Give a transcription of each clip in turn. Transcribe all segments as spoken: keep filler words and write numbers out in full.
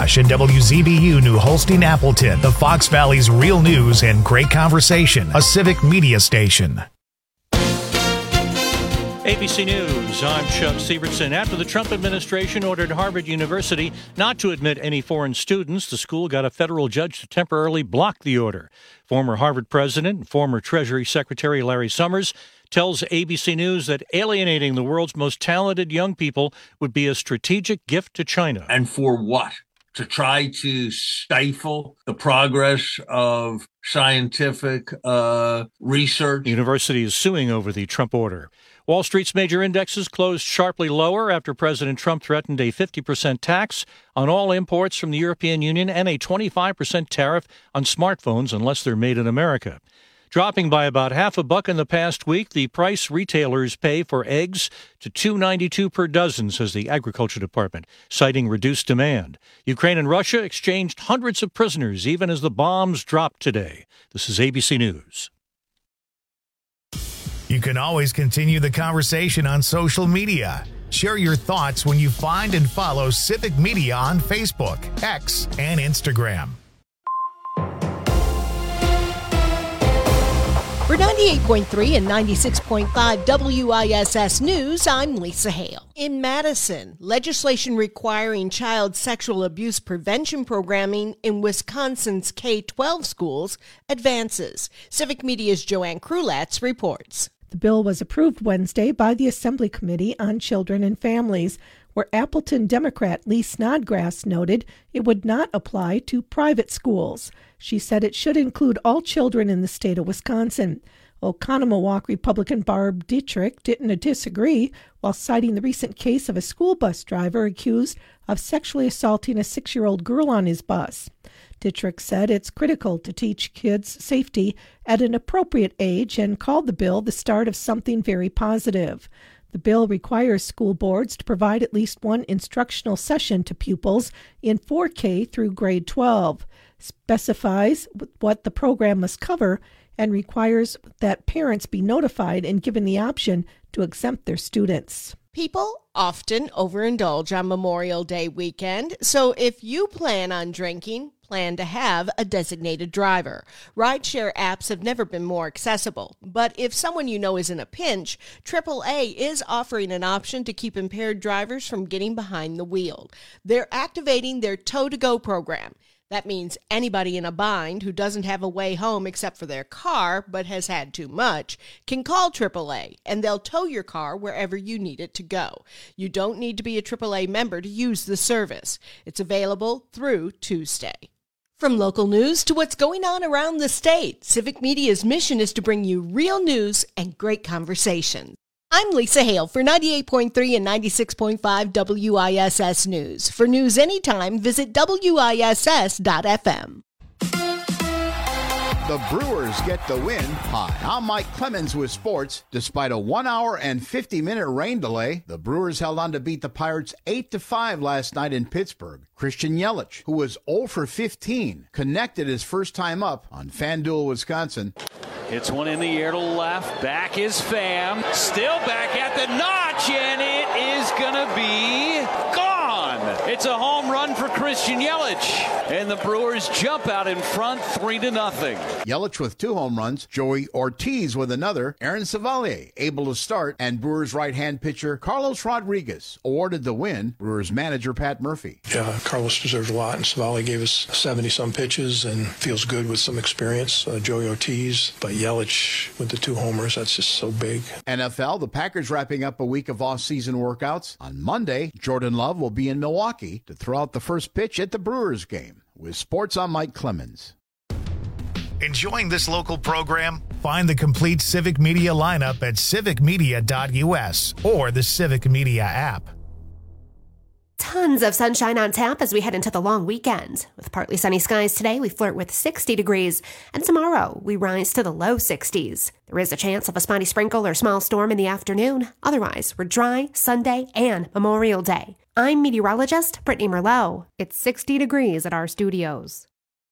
McIntosh and W Z B U New Holstein Appleton, the Fox Valley's real news and great conversation, a civic media station. A B C News, I'm Chuck Sievertson. After the Trump administration ordered Harvard University not to admit any foreign students, the school got a federal judge to temporarily block the order. Former Harvard president and former Treasury Secretary Larry Summers tells A B C News that alienating the world's most talented young people would be a strategic gift to China. And for what? To try to stifle the progress of scientific uh, research. The university is suing over the Trump order. Wall Street's major indexes closed sharply lower after President Trump threatened a fifty percent tax on all imports from the European Union and a twenty-five percent tariff on smartphones unless they're made in America. Dropping by about half a buck in the past week, the price retailers pay for eggs to two dollars and ninety-two cents per dozen, says the Agriculture Department, citing reduced demand. Ukraine and Russia exchanged hundreds of prisoners even as the bombs dropped today. This is A B C News. You can always continue the conversation on social media. Share your thoughts when you find and follow Civic Media on Facebook, X, and Instagram. For ninety-eight point three and ninety-six point five W I S S News, I'm Lisa Hale. In Madison, legislation requiring child sexual abuse prevention programming in Wisconsin's K twelve schools advances. Civic Media's Joanne Krulatz reports. The bill was approved Wednesday by the Assembly Committee on Children and Families, where Appleton Democrat Lee Snodgrass noted it would not apply to private schools. She said it should include all children in the state of Wisconsin. Oconomowoc Republican Barb Dietrich didn't disagree, while citing the recent case of a school bus driver accused of sexually assaulting a six-year-old girl on his bus. Dietrich said it's critical to teach kids safety at an appropriate age and called the bill the start of something very positive. The bill requires school boards to provide at least one instructional session to pupils in four K through grade twelve, specifies what the program must cover, and requires that parents be notified and given the option to exempt their students. People often overindulge on Memorial Day weekend, so if you plan on drinking, plan to have a designated driver. Rideshare apps have never been more accessible, but if someone you know is in a pinch, triple A is offering an option to keep impaired drivers from getting behind the wheel. They're activating their Tow-to-Go program. That means anybody in a bind who doesn't have a way home except for their car but has had too much can call triple A, and they'll tow your car wherever you need it to go. You don't need to be a triple A member to use the service. It's available through Tuesday. From local news to what's going on around the state, Civic Media's mission is to bring you real news and great conversation. I'm Lisa Hale for ninety-eight point three and ninety-six point five W I S S News. For news anytime, visit W I S S dot F M. The Brewers get the win. Hi, I'm Mike Clemens with sports. Despite a one hour and fifty minute rain delay, the Brewers held on to beat the Pirates eight to five last night in Pittsburgh. Christian Yelich, who was zero for fifteen, connected his first time up on FanDuel Wisconsin. Hits one in the air to left. Back is Pham. Still back at the notch, and it is going to be gone. It's a home run for Christian Yelich, and the Brewers jump out in front three to nothing. Yelich with two home runs, Joey Ortiz with another, Aaron Savalier able to start, and Brewers right-hand pitcher Carlos Rodriguez awarded the win. Brewers manager Pat Murphy. Yeah, Carlos deserved a lot, and Savalier gave us seventy-some pitches and feels good with some experience. Uh, Joey Ortiz, but Yelich with the two homers, that's just so big. N F L, the Packers wrapping up a week of off-season workouts. On Monday, Jordan Love will be in Milwaukee to throw out the first pitch at the Brewers game. With sports, I'm Mike Clemens. Enjoying this local program? Find the complete Civic Media lineup at civic media dot U S or the Civic Media app. Tons of sunshine on tap as we head into the long weekend. With partly sunny skies today, we flirt with sixty degrees, and tomorrow we rise to the low sixties. There is a chance of a spotty sprinkle or small storm in the afternoon. Otherwise, we're dry Sunday and Memorial Day. I'm meteorologist Brittany Merlot. It's sixty degrees at our studios.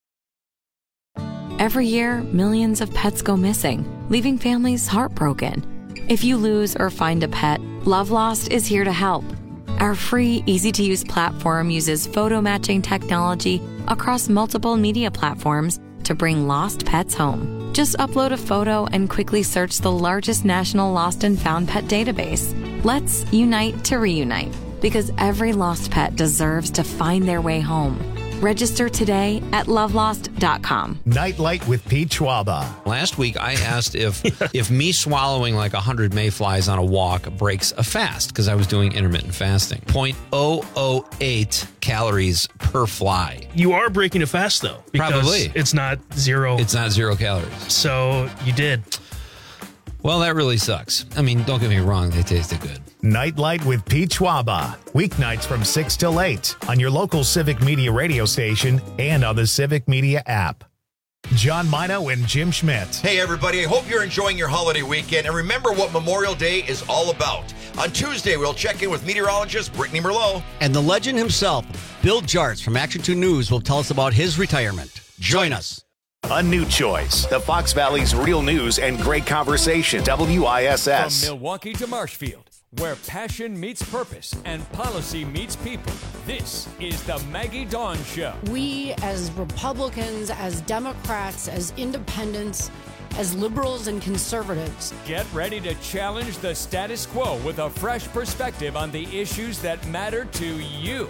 Every year, millions of pets go missing, leaving families heartbroken. If you lose or find a pet, Love Lost is here to help. Our free, easy-to-use platform uses photo matching technology across multiple media platforms to bring lost pets home. Just upload a photo and quickly search the largest national lost and found pet database. Let's unite to reunite, because every lost pet deserves to find their way home. Register today at love lost dot com. Nightlight with Pete Schwaba. Last week, I asked if if me swallowing like one hundred mayflies on a walk breaks a fast, because I was doing intermittent fasting. zero point zero zero eight calories per fly. You are breaking a fast, though. Because Probably. It's not zero. It's not zero calories. So you did. Well, that really sucks. I mean, don't get me wrong. They tasted good. Nightlight with Pete Schwaba. Weeknights from six till eight on your local Civic Media radio station and on the Civic Media app. John Mino and Jim Schmidt. Hey, everybody. I hope you're enjoying your holiday weekend. And remember what Memorial Day is all about. On Tuesday, we'll check in with meteorologist Brittany Merlot. And the legend himself, Bill Jarts from Action two News, will tell us about his retirement. Join us. A new choice. The Fox Valley's real news and great conversation. W I S S. From Milwaukee to Marshfield, where passion meets purpose and policy meets people. This is the Maggie Dawn Show. We, as Republicans, as Democrats, as independents, as liberals and conservatives, get ready to challenge the status quo with a fresh perspective on the issues that matter to you.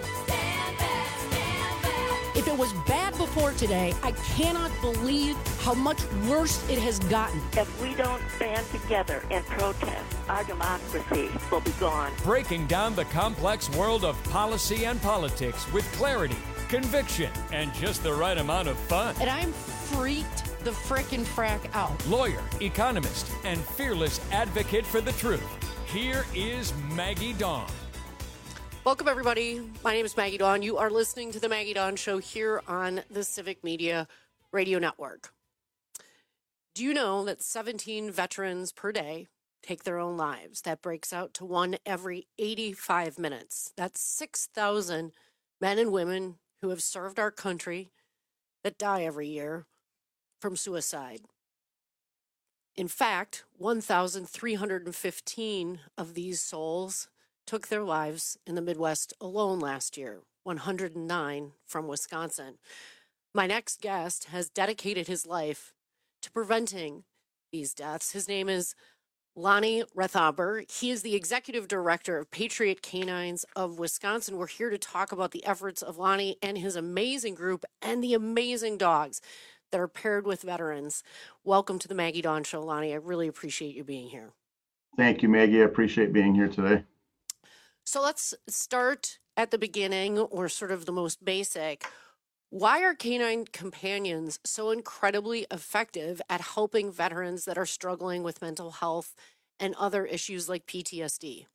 If it was bad before today, I cannot believe how much worse it has gotten. If we don't stand together and protest, our democracy will be gone. Breaking down the complex world of policy and politics with clarity, conviction, and just the right amount of fun. And I'm freaked the frickin' frack out. Lawyer, economist, and fearless advocate for the truth. Here is Maggie Dawn. Welcome, everybody. My name is Maggie Dawn. You are listening to the Maggie Dawn Show here on the Civic Media Radio Network. Do you know that seventeen veterans per day take their own lives? That breaks out to one every eighty-five minutes. That's six thousand men and women who have served our country that die every year from suicide. In fact, one thousand three hundred fifteen of these souls took their lives in the Midwest alone last year, one hundred nine from Wisconsin. My next guest has dedicated his life to preventing these deaths. His name is Lonnie Rethaber. He is the executive director of Patriot Canines of Wisconsin. We're here to talk about the efforts of Lonnie and his amazing group and the amazing dogs that are paired with veterans. Welcome to the Maggie Dawn Show, Lonnie. I really appreciate you being here. Thank you, Maggie. I appreciate being here today. So let's start at the beginning, or sort of the most basic. Why are canine companions so incredibly effective at helping veterans that are struggling with mental health and other issues like P T S D?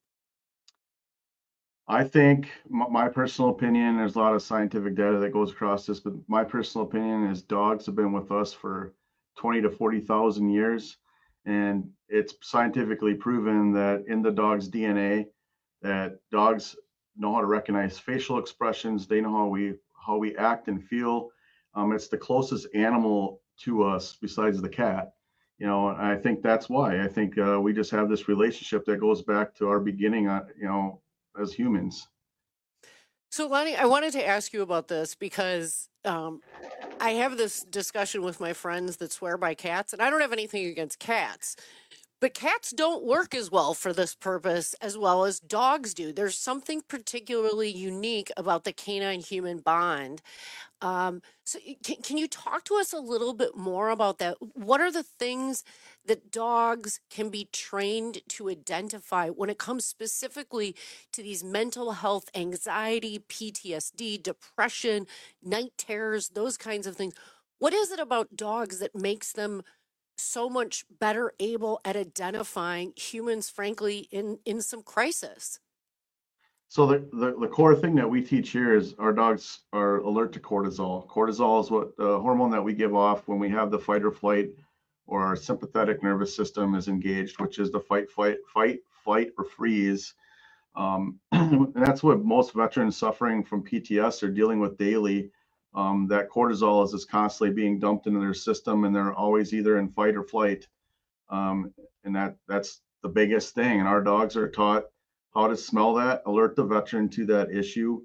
I think my personal opinion, there's a lot of scientific data that goes across this, but my personal opinion is dogs have been with us for twenty to forty thousand years. And it's scientifically proven that in the dog's D N A, that dogs know how to recognize facial expressions. They know how we how we act and feel. Um, it's the closest animal to us besides the cat. You know, and I think that's why. I think uh, we just have this relationship that goes back to our beginning, uh, you know, as humans. So, Lonnie, I wanted to ask you about this because um, I have this discussion with my friends that swear by cats, and I don't have anything against cats. But cats don't work as well for this purpose as well as dogs do. There's something particularly unique about the canine-human bond. Um, so can, can you talk to us a little bit more about that? What are the things that dogs can be trained to identify when it comes specifically to these mental health, anxiety, P T S D, depression, night terrors, those kinds of things? What is it about dogs that makes them so much better able at identifying humans, frankly, in, in some crisis? So the, the, the core thing that we teach here is our dogs are alert to cortisol. Cortisol is what the hormone that we give off when we have the fight or flight, or our sympathetic nervous system is engaged, which is the fight, fight, fight, flight, or freeze. Um, and that's what most veterans suffering from P T S are dealing with daily. Um, that cortisol is just constantly being dumped into their system, and they're always either in fight or flight. Um, and that that's the biggest thing. And our dogs are taught how to smell that, alert the veteran to that issue.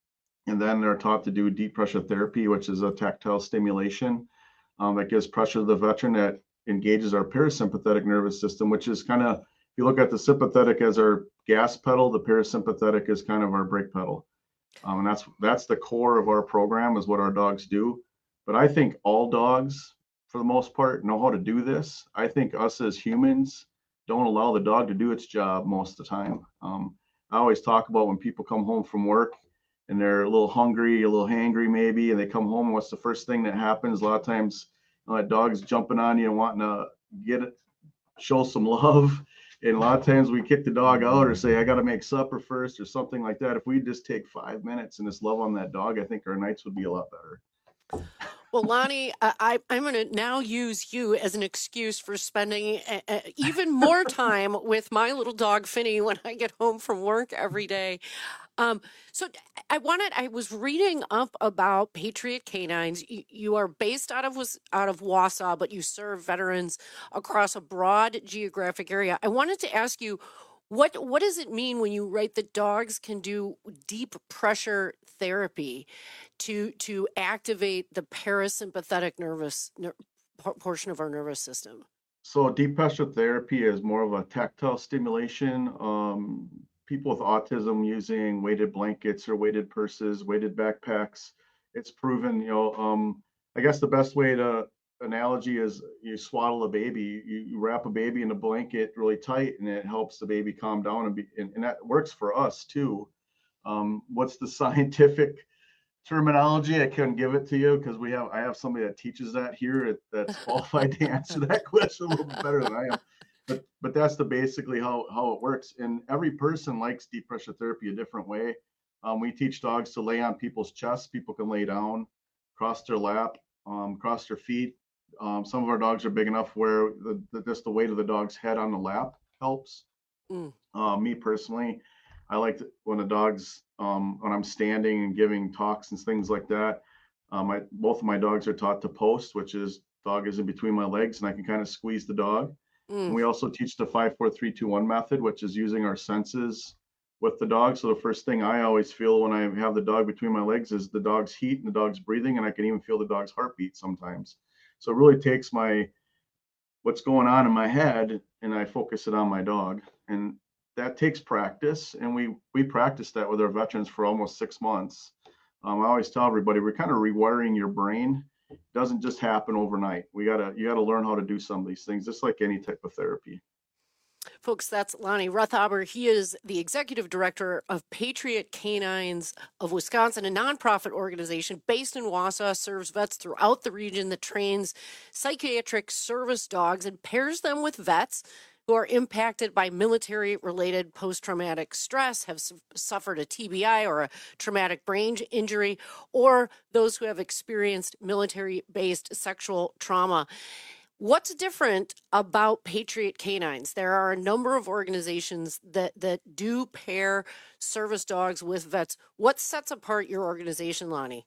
And then they're taught to do deep pressure therapy, which is a tactile stimulation um, that gives pressure to the veteran that engages our parasympathetic nervous system, which is kind of, if you look at the sympathetic as our gas pedal, the parasympathetic is kind of our brake pedal. Um, and that's that's the core of our program, is what our dogs do. But I think all dogs, for the most part, know how to do this. I think us as humans don't allow the dog to do its job most of the time. Um, I always talk about when people come home from work and they're a little hungry, a little hangry maybe, and they come home, what's the first thing that happens? A lot of times, you know, that dog's jumping on you and wanting to get it, show some love. And a lot of times we kick the dog out or say, I got to make supper first or something like that. If we just take five minutes and just love on that dog, I think our nights would be a lot better. Well, Lonnie, I, I'm going to now use you as an excuse for spending a, a, even more time with my little dog, Finny, when I get home from work every day. Um, so I wanted, I was reading up about Patriot Canines. You, you are based out of, out of Wausau, but you serve veterans across a broad geographic area. I wanted to ask you, what, what does it mean when you write that dogs can do deep pressure therapy to, to activate the parasympathetic nervous ner- portion of our nervous system? So deep pressure therapy is more of a tactile stimulation. Um, people with autism using weighted blankets or weighted purses, weighted backpacks. It's proven, you know, um, I guess the best way to analogy is you swaddle a baby, you, you wrap a baby in a blanket really tight, and it helps the baby calm down, and, be, and, and that works for us too. Um, what's the scientific terminology? I couldn't give it to you because we have, I have somebody that teaches that here that's qualified to answer that question a little bit better than I am. But but that's the basically how, how it works. And every person likes deep pressure therapy a different way. Um, we teach dogs to lay on people's chests. People can lay down, cross their lap, um, cross their feet. Um, some of our dogs are big enough where the, the, just the weight of the dog's head on the lap helps. Mm. Uh, me personally, I like to, when the dog's, um, when I'm standing and giving talks and things like that, um, I, both of my dogs are taught to post, which is dog is in between my legs and I can kind of squeeze the dog. Mm. And we also teach the five, four, three, two, one method, which is using our senses with the dog. So the first thing I always feel when I have the dog between my legs is the dog's heat and the dog's breathing, and I can even feel the dog's heartbeat sometimes. So it really takes my, what's going on in my head, and I focus it on my dog. And that takes practice. And we, we practice that with our veterans for almost six months. Um, I always tell everybody, we're kind of rewiring your brain. It doesn't just happen overnight. We gotta, you gotta learn how to do some of these things, just like any type of therapy. Folks, that's Lonnie Rethaber. He is the executive director of Patriot Canines of Wisconsin, a nonprofit organization based in Wausau, serves vets throughout the region that trains psychiatric service dogs and pairs them with vets who are impacted by military-related post-traumatic stress, have su- suffered a T B I or a traumatic brain injury, or those who have experienced military-based sexual trauma. What's different about Patriot Canines? There are a number of organizations that, that do pair service dogs with vets. What sets apart your organization, Lonnie?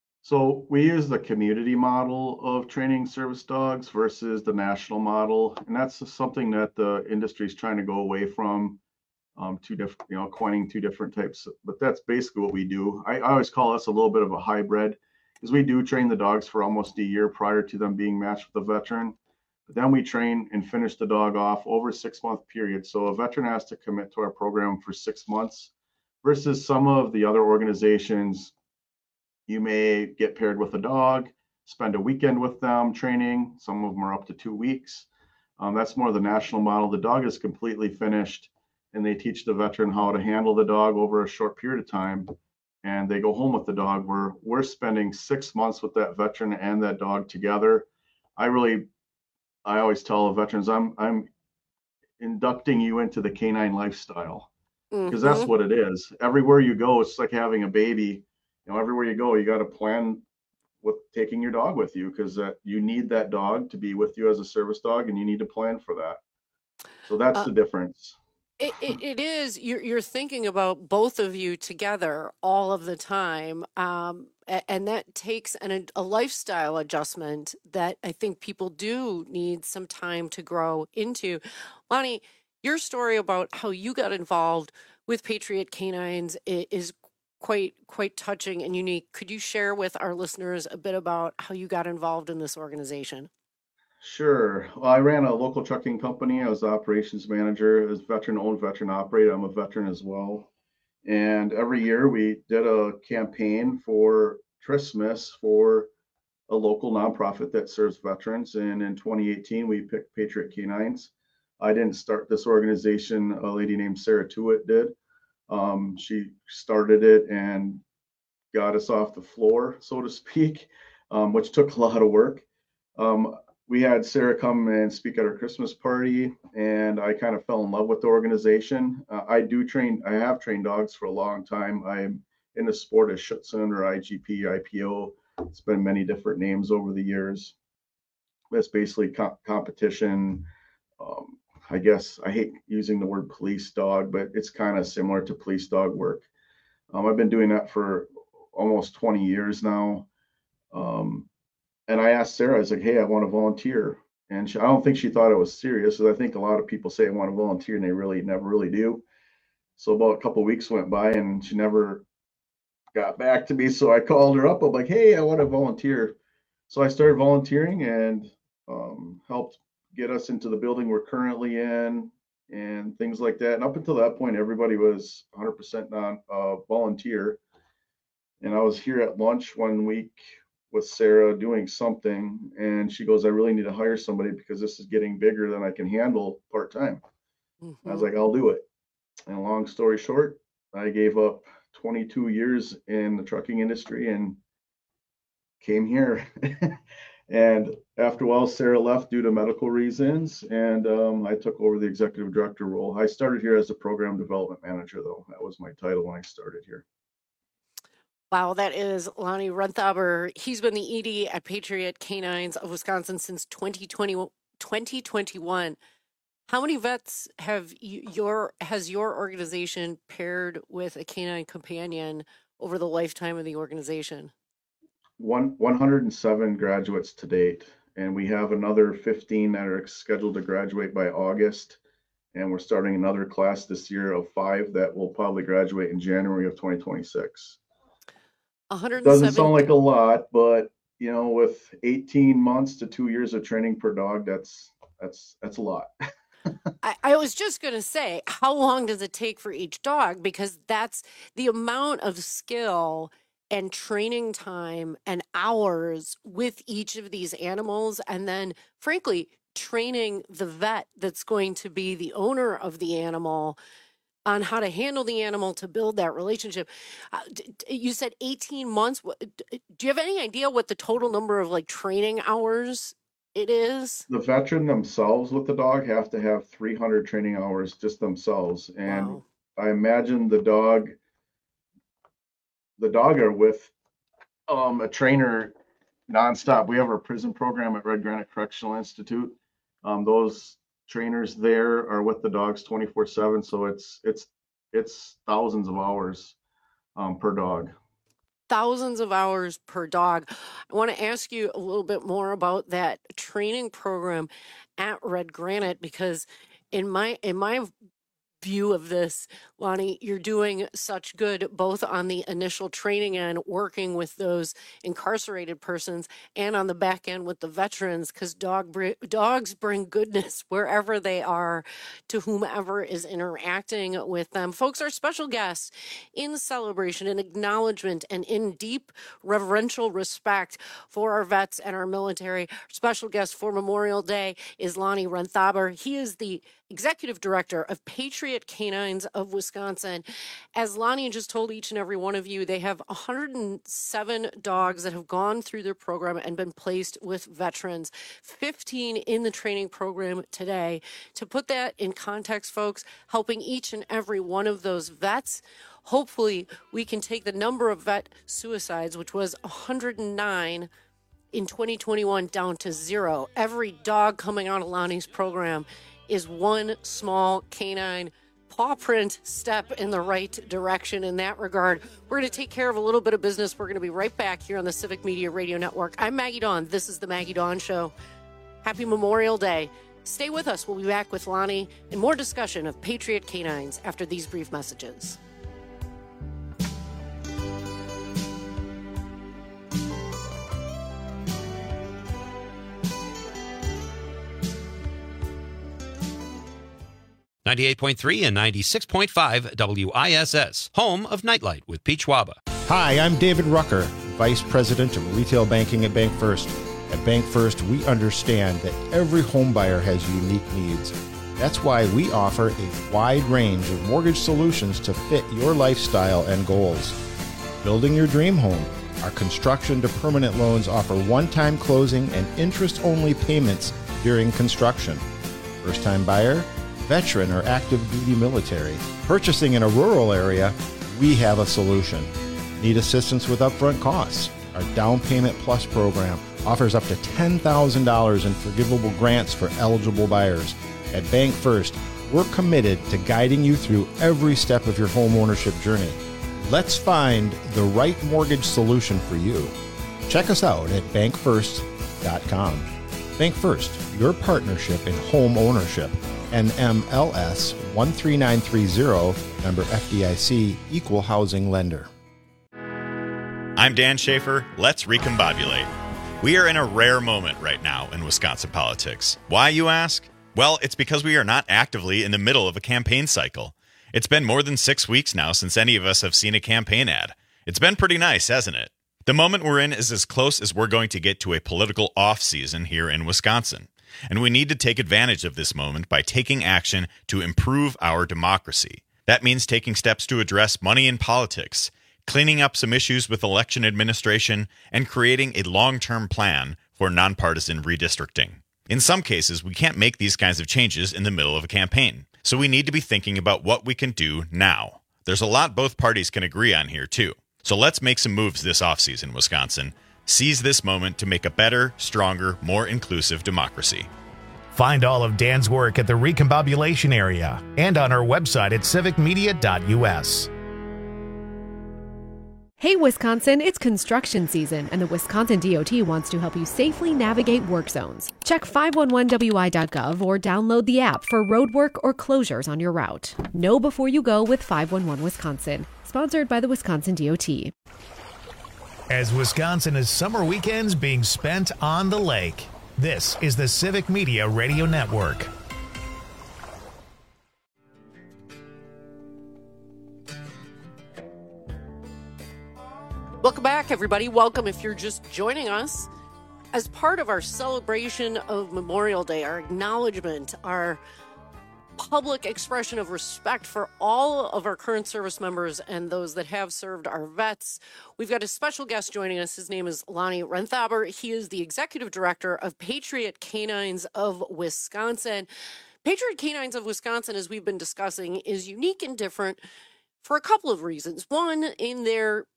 So we use the community model of training service dogs versus the national model. And that's something that the industry is trying to go away from, um, two different, you know, coining two different types. But that's basically what we do. I, I always call us a little bit of a hybrid, because we do train the dogs for almost a year prior to them being matched with a veteran. But then we train and finish the dog off over a six month period. So a veteran has to commit to our program for six months versus some of the other organizations. You may get paired with a dog, spend a weekend with them training. Some of them are up to two weeks. Um, that's more the national model. The dog is completely finished and they teach the veteran how to handle the dog over a short period of time. And they go home with the dog. We're, we're spending six months with that veteran and that dog together. I really I always tell the veterans, I'm I'm inducting you into the canine lifestyle, because mm-hmm. that's what it is. Everywhere you go, it's like having a baby. You know, everywhere you go, you got to plan with taking your dog with you, because uh, you need that dog to be with you as a service dog, and you need to plan for that. So that's uh, the difference. It, it, it is. You're, you're thinking about both of you together all of the time. Um, and that takes an, a lifestyle adjustment that I think people do need some time to grow into. Lonnie, your story about how you got involved with Patriot Canines is quite quite touching and unique. Could you share with our listeners a bit about how you got involved in this organization? Sure. Well, I ran a local trucking company. I was the operations manager. As veteran-owned, veteran-operated. I'm a veteran as well. And every year we did a campaign for Christmas for a local nonprofit that serves veterans. And in twenty eighteen, we picked Patriot Canines. I didn't start this organization. A lady named Sarah Tewitt did. Um, she started it and got us off the floor, so to speak, um, which took a lot of work. Um, we had Sarah come and speak at our Christmas party, and I kind of fell in love with the organization. Uh, I do train, I have trained dogs for a long time. I'm in the sport of Schutzhund or I G P, I P O. It's been many different names over the years. It's basically co- competition. Um, I guess I hate using the word police dog, but it's kind of similar to police dog work. Um, I've been doing that for almost twenty years now. Um, and I asked Sarah, I was like, hey, I want to volunteer. And she, I don't think she thought it was serious, because I think a lot of people say I want to volunteer and they really never really do. So about a couple of weeks went by and she never got back to me. So I called her up. I'm like, hey, I want to volunteer. So I started volunteering and um, helped get us into the building we're currently in and things like that. And up until that point, everybody was one hundred percent non uh, volunteer. And I was here at lunch one week with Sarah doing something, and she goes, I really need to hire somebody because this is getting bigger than I can handle part-time. Mm-hmm. I was like, I'll do it. And long story short, I gave up twenty-two years in the trucking industry and came here. And after a while, Sarah left due to medical reasons, and um, I took over the executive director role. I started here as a program development manager, though. That was my title when I started here. Wow, that is Lonnie Renthaber. He's been the E D at Patriot Canines of Wisconsin since twenty twenty, twenty twenty-one. How many vets have you, your has your organization paired with a canine companion over the lifetime of the organization? One, one hundred seven graduates to date, and we have another fifteen that are scheduled to graduate by August. And we're starting another class this year of five that will probably graduate in January of twenty twenty-six. one hundred seven Doesn't sound like a lot, but you know, with eighteen months to two years of training per dog, that's that's that's a lot. I, I was just going to say, how long does it take for each dog? Because that's the amount of skill and training time and hours with each of these animals. And then, frankly, training the vet that's going to be the owner of the animal on how to handle the animal to build that relationship. Uh, d- you said eighteen months. Do you have any idea what the total number of like training hours it is? The veteran themselves with the dog have to have three hundred training hours just themselves. And wow. I imagine the dog, the dog are with um, a trainer nonstop. We have our prison program at Red Granite Correctional Institute. Um, those trainers there are with the dogs twenty-four seven, so it's it's it's thousands of hours um, per dog. Thousands of hours per dog. I want to ask you a little bit more about that training program at Red Granite, because in my in my view of this, Lonnie, you're doing such good both on the initial training end, working with those incarcerated persons, and on the back end with the veterans, because dog br- dogs bring goodness wherever they are to whomever is interacting with them. Folks, our special guests in celebration and acknowledgement and in deep reverential respect for our vets and our military. Our special guest for Memorial Day is Lonnie Renthaber. He is the executive director of Patriot Canines of Wisconsin. As Lonnie just told each and every one of you, they have one hundred seven dogs that have gone through their program and been placed with veterans, fifteen in the training program today. To put that in context, folks, helping each and every one of those vets, hopefully we can take the number of vet suicides, which was one hundred nine in twenty twenty-one, down to zero. Every dog coming out of Lonnie's program is one small canine paw print step in the right direction in that regard. We're going to take care of a little bit of business. We're going to be right back here on the Civic Media Radio Network. I'm Maggie Dawn. This is the Maggie Dawn Show. Happy Memorial Day. Stay with us. We'll be back with Lonnie and more discussion of Patriot Canines after these brief messages. ninety-eight point three and ninety-six point five W I S S, home of Nightlight with Pete Schwaba. Hi, I'm David Rucker, Vice President of Retail Banking at Bank First. At Bank First, we understand that every home buyer has unique needs. That's why we offer a wide range of mortgage solutions to fit your lifestyle and goals. Building your dream home, our construction to permanent loans offer one-time closing and interest-only payments during construction. First-time buyer, veteran or active duty military, purchasing in a rural area, we have a solution. Need assistance with upfront costs? Our Down Payment Plus program offers up to ten thousand dollars in forgivable grants for eligible buyers. At Bank First, we're committed to guiding you through every step of your home ownership journey. Let's find the right mortgage solution for you. Check us out at bank first dot com. Bank First, your partnership in home ownership. N M L S one three nine three zero, member F D I C, equal housing lender. I'm Dan Schaefer. Let's recombobulate. We are in a rare moment right now in Wisconsin politics. Why, you ask? Well, it's because we are not actively in the middle of a campaign cycle. It's been more than six weeks now since any of us have seen a campaign ad. It's been pretty nice, hasn't it? The moment we're in is as close as we're going to get to a political off-season here in Wisconsin. And we need to take advantage of this moment by taking action to improve our democracy. That means taking steps to address money in politics, cleaning up some issues with election administration, and creating a long-term plan for nonpartisan redistricting. In some cases, we can't make these kinds of changes in the middle of a campaign, so we need to be thinking about what we can do now. There's a lot both parties can agree on here, too. So let's make some moves this offseason, Wisconsin. Seize this moment to make a better, stronger, more inclusive democracy. Find all of Dan's work at the Recombobulation area and on our website at civic media dot U S. Hey Wisconsin, it's construction season, and the Wisconsin D O T wants to help you safely navigate work zones. Check five one one W I dot gov or download the app for road work or closures on your route. Know before you go with five one one Wisconsin, sponsored by the Wisconsin D O T. As Wisconsin has summer weekends being spent on the lake, this is the Civic Media Radio Network. Welcome back, everybody. Welcome if you're just joining us. As part of our celebration of Memorial Day, our acknowledgement, our public expression of respect for all of our current service members and those that have served, our vets, we've got a special guest joining us. His name is Lonnie Renthaber. He is the executive director of Patriot Canines of Wisconsin. Patriot Canines of Wisconsin, as we've been discussing, is unique and different for a couple of reasons. One, in their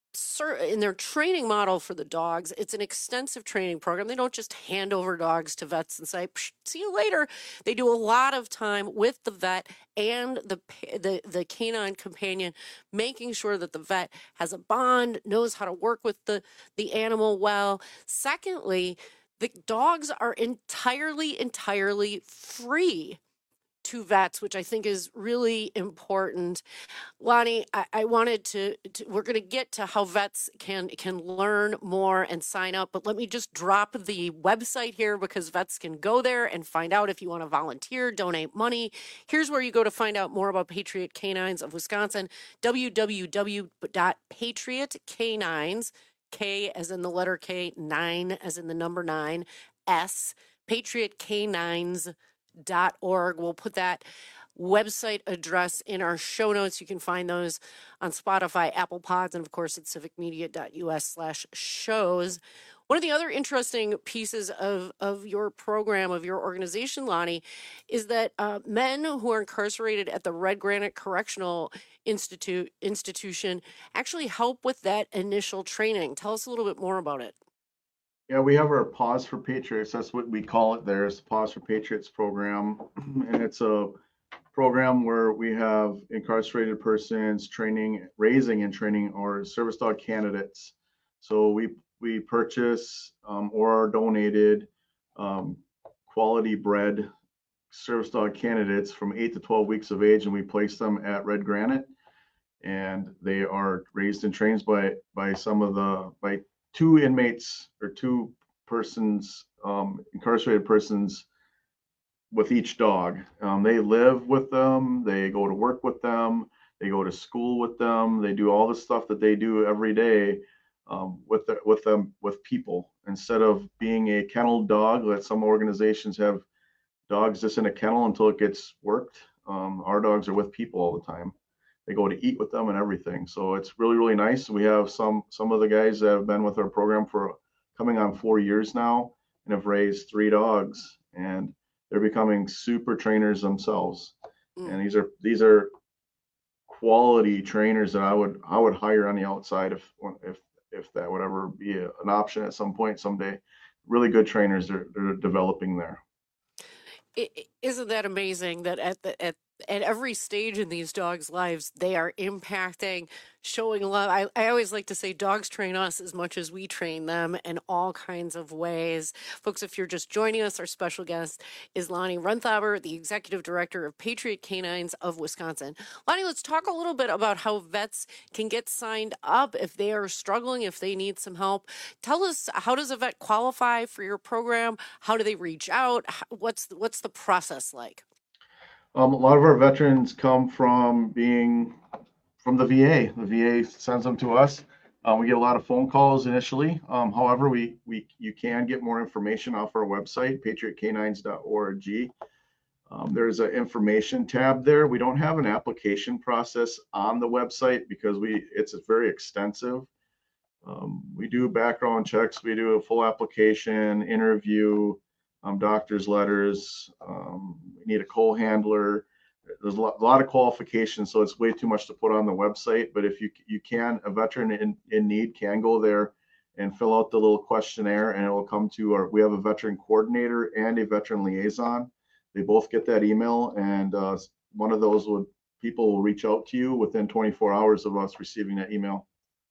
in their training model for the dogs, it's an extensive training program. They don't just hand over dogs to vets and say, see you later. They do a lot of time with the vet and the, the, the canine companion, making sure that the vet has a bond, knows how to work with the, the animal well. Secondly, the dogs are entirely, entirely free to vets, which I think is really important. Lonnie, I, I wanted to, to we're going to get to how vets can can learn more and sign up, but let me just drop the website here because vets can go there and find out if you want to volunteer, donate money. Here's where you go to find out more about Patriot Canines of Wisconsin, w w w dot patriot canines, K as in the letter K, nine as in the number nine, S, patriot canines dot org. We'll put that website address in our show notes. You can find those on Spotify, Apple Pods, and of course at civic media dot U S slash shows. One of the other interesting pieces of, of your program, of your organization, Lonnie, is that uh, men who are incarcerated at the Red Granite Correctional Institute institution actually help with that initial training. Tell us a little bit more about it. Yeah, we have our Pause for Patriots. That's what we call it there. It's the Pause for Patriots program. And it's a program where we have incarcerated persons training, raising and training our service dog candidates. So we we purchase um, or are donated um, quality bred service dog candidates from eight to twelve weeks of age, and we place them at Red Granite. And they are raised and trained by by some of the by two inmates or two persons, um, incarcerated persons with each dog. Um, they live with them, they go to work with them, they go to school with them, they do all the stuff that they do every day um, with the, with them with people, instead of being a kennel dog that some organizations have dogs just in a kennel until it gets worked. Um, our dogs are with people all the time. They go to eat with them and everything. So it's really, really nice. We have some some of the guys that have been with our program for coming on four years now and have raised three dogs, and they're becoming super trainers themselves. Mm. And these are these are quality trainers that I would I would hire on the outside if if if that would ever be a, an option at some point someday. Really good trainers they're, they're developing there. It, isn't that amazing that at the at at every stage in these dogs' lives, they are impacting, showing love. I, I always like to say dogs train us as much as we train them in all kinds of ways. Folks, if you're just joining us, our special guest is Lonnie Runthaber, the Executive Director of Patriot Canines of Wisconsin. Lonnie, let's talk a little bit about how vets can get signed up if they are struggling, if they need some help. Tell us, how does a vet qualify for your program? How do they reach out? What's the, what's the process like? Um, a lot of our veterans come from being from the V A. The V A sends them to us. Um, we get a lot of phone calls initially. Um, however, we we you can get more information off our website, patriot canines dot org. Um, there's an information tab there. We don't have an application process on the website because we it's very extensive. Um, we do background checks. We do a full application, interview, Um, doctor's letters, um, we need a coal handler. There's a lot, a lot of qualifications, so it's way too much to put on the website. But if you you can, a veteran in, in need can go there and fill out the little questionnaire, and it will come to our, we have a veteran coordinator and a veteran liaison. They both get that email, and uh, one of those would, people will reach out to you within twenty-four hours of us receiving that email.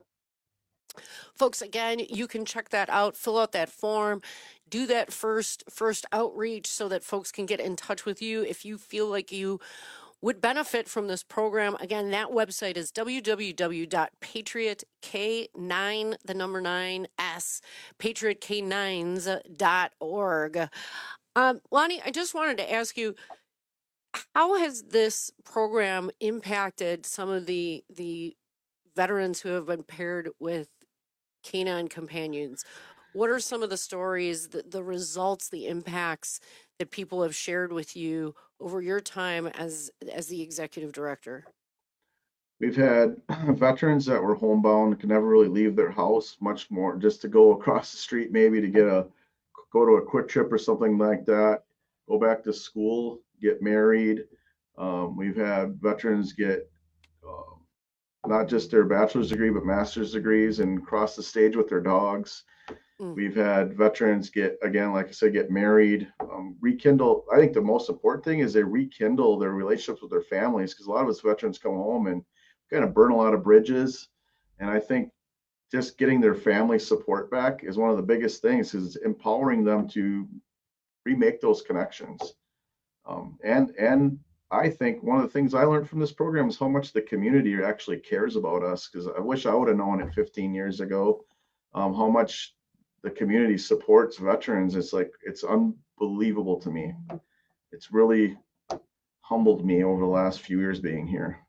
Folks, again, you can check that out, fill out that form, do that first first outreach so that folks can get in touch with you if you feel like you would benefit from this program. Again, that website is w w w dot patriot k nine, the number nine, S, patriot k nines dot org. Um, Lonnie, I just wanted to ask you, how has this program impacted some of the the veterans who have been paired with canine companions? What are some of the stories, the, the results, the impacts that people have shared with you over your time as as the executive director? We've had veterans that were homebound, could never really leave their house, much more just to go across the street, maybe to get a go to a quick trip or something like that, go back to school, get married. Um, we've had veterans get uh, not just their bachelor's degree, but master's degrees and cross the stage with their dogs. Mm. We've had veterans get, again, like I said, get married, um, rekindle. I think the most important thing is they rekindle their relationships with their families, because a lot of us veterans come home and kind of burn a lot of bridges. And I think just getting their family support back is one of the biggest things, because it's empowering them to remake those connections. Um, and, and I think one of the things I learned from this program is how much the community actually cares about us, because I wish I would have known it fifteen years ago, um, how much the community supports veterans. It's like, it's unbelievable to me. It's really humbled me over the last few years being here.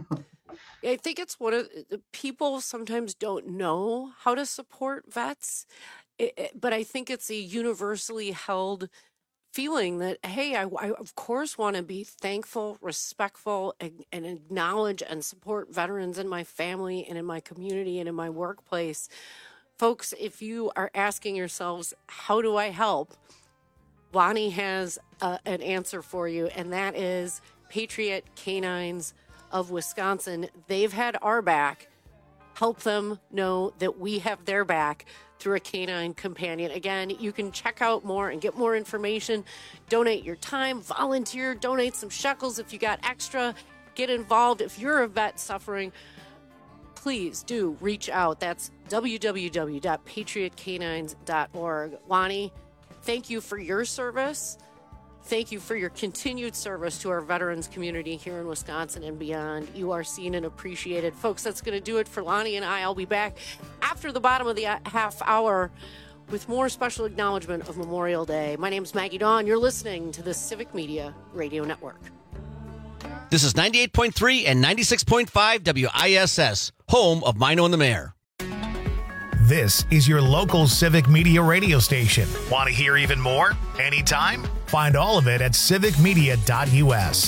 I think it's one of the people sometimes don't know how to support vets, it, it, but I think it's a universally held feeling that, hey, I, I of course want to be thankful, respectful, and, and acknowledge and support veterans in my family and in my community and in my workplace. Folks, if you are asking yourselves, how do I help? Lonnie has uh, an answer for you, and that is Patriot Canines of Wisconsin. They've had our back. Help them know that we have their back through a canine companion. Again, you can check out more and get more information. Donate your time, volunteer, donate some shekels if you got extra. Get involved. If you're a vet suffering, please do reach out. That's w w w dot patriot canines dot org. Lonnie, thank you for your service. Thank you for your continued service to our veterans community here in Wisconsin and beyond. You are seen and appreciated. Folks, that's going to do it for Lonnie and I. I'll be back after the bottom of the half hour with more special acknowledgement of Memorial Day. My name is Maggie Dawn. You're listening to the Civic Media Radio Network. This is ninety-eight point three and ninety-six point five W I S S, home of Mino and the Mayor. This is your local Civic Media radio station. Want to hear even more? Anytime? Find all of it at civic media dot U S.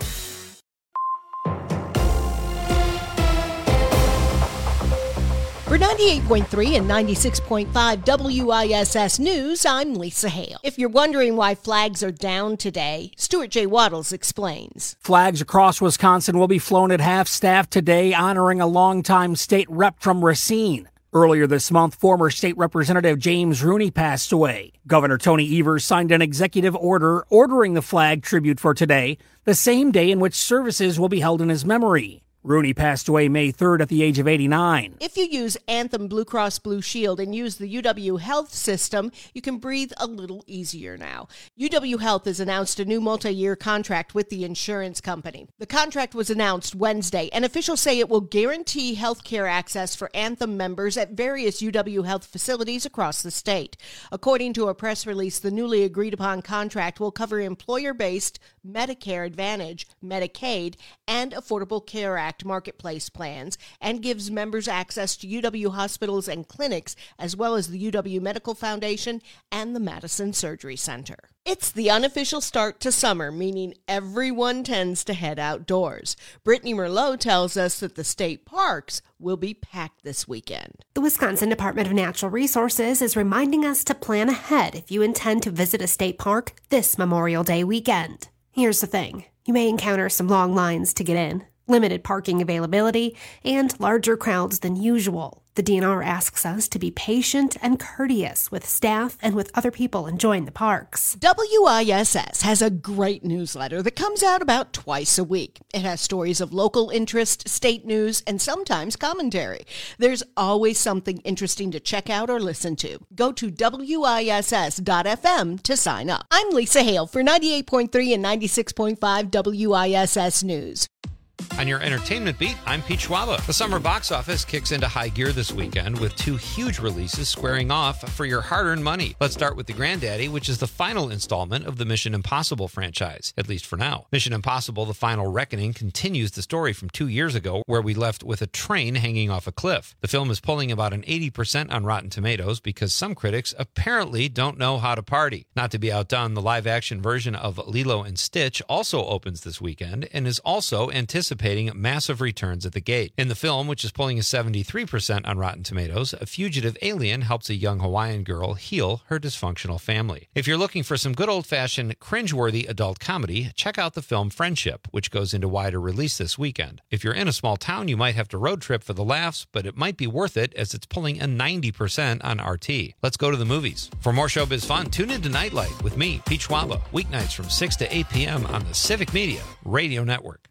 For ninety-eight point three and ninety-six point five W I S S News, I'm Lisa Hale. If you're wondering why flags are down today, Stuart J. Waddles explains. Flags across Wisconsin will be flown at half-staff today, honoring a longtime state rep from Racine. Earlier this month, former state representative James Rooney passed away. Governor Tony Evers signed an executive order ordering the flag tribute for today, the same day in which services will be held in his memory. Rooney passed away May third at the age of eighty-nine. If you use Anthem Blue Cross Blue Shield and use the U W Health system, you can breathe a little easier now. U W Health has announced a new multi-year contract with the insurance company. The contract was announced Wednesday, and officials say it will guarantee health care access for Anthem members at various U W Health facilities across the state. According to a press release, the newly agreed-upon contract will cover employer-based Medicare Advantage, Medicaid, and Affordable Care Act marketplace plans, and gives members access to U W hospitals and clinics, as well as the U W Medical Foundation and the Madison Surgery Center. It's the unofficial start to summer, meaning everyone tends to head outdoors. Brittany Merlot tells us that the state parks will be packed this weekend. The Wisconsin Department of Natural Resources is reminding us to plan ahead if you intend to visit a state park this Memorial Day weekend. Here's the thing. You may encounter some long lines to get in, limited parking availability, and larger crowds than usual. The D N R asks us to be patient and courteous with staff and with other people enjoying the parks. W I S S has a great newsletter that comes out about twice a week. It has stories of local interest, state news, and sometimes commentary. There's always something interesting to check out or listen to. Go to W I S S dot F M to sign up. I'm Lisa Hale for ninety-eight point three and ninety-six point five W I S S News. On your entertainment beat, I'm Pete Schwaba. The summer box office kicks into high gear this weekend with two huge releases squaring off for your hard-earned money. Let's start with The Granddaddy, which is the final installment of the Mission Impossible franchise, at least for now. Mission Impossible: The Final Reckoning continues the story from two years ago, where we left with a train hanging off a cliff. The film is pulling about an eighty percent on Rotten Tomatoes because some critics apparently don't know how to party. Not to be outdone, the live-action version of Lilo and Stitch also opens this weekend and is also anticipated anticipating massive returns at the gate. In the film, which is pulling a seventy-three percent on Rotten Tomatoes, a fugitive alien helps a young Hawaiian girl heal her dysfunctional family. If you're looking for some good old-fashioned, cringeworthy adult comedy, check out the film Friendship, which goes into wider release this weekend. If you're in a small town, you might have to road trip for the laughs, but it might be worth it as it's pulling a ninety percent on R T. Let's go to the movies. For more showbiz fun, tune into Nightlight with me, Pete Schwaba, weeknights from six to eight p.m. on the Civic Media Radio Network.